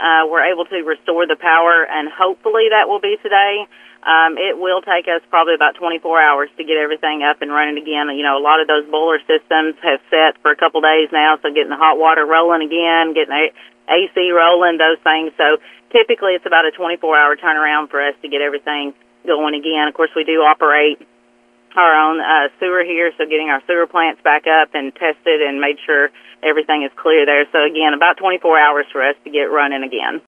we're able to restore the power, and hopefully that will be today. It will take us probably about 24 hours to get everything up and running again. You know, a lot of those boiler systems have set for a couple days now, so getting the hot water rolling again, getting AC rolling, those things. So typically it's about a 24-hour turnaround for us to get everything going again. Of course, we do operate our own sewer here, so getting our sewer plants back up and tested and made sure everything is clear there. So, again, about 24 hours for us to get running again.